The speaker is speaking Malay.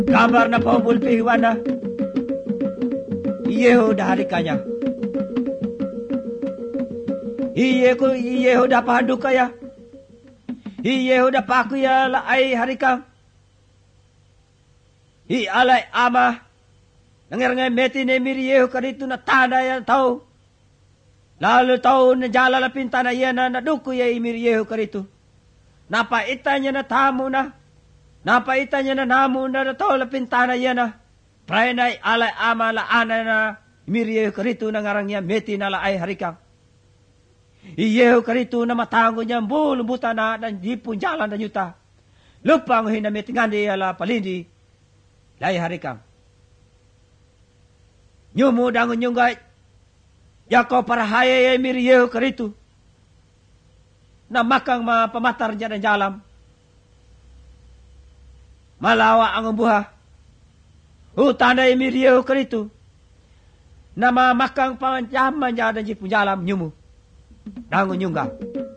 Gambar na pabulpi wana. Yehuda harikanya. Yehuda pahadukaya. Yehuda pakuya la ay harikang. Alay ama. Nangirangay meti ne miriyehu karito na tanay ang tao. Lalo tao na jala la pintana yan na naduko ya imiriyehu karito. Napaita niya na tamo na. Napaita niya na namo na tao la pintana yan na. Pray na alay ama la ana na imiriyehu karito na ngarang niya meti na la ay harikang. Iyehu karito na matango niya bulumbuta na jipon jalan na yuta. Lupang hinamit ngandi ala palindi. Lai harikang. Nyumu dangun nyunggay. Yako para hayay miriyehu karito. Na makang mapamatar niya ng jalam. Malawa ang umbuha. Utanay miriyehu karito. Na mamakang panjaman niya ng jipon jalam nyumu. Dangun nyungga.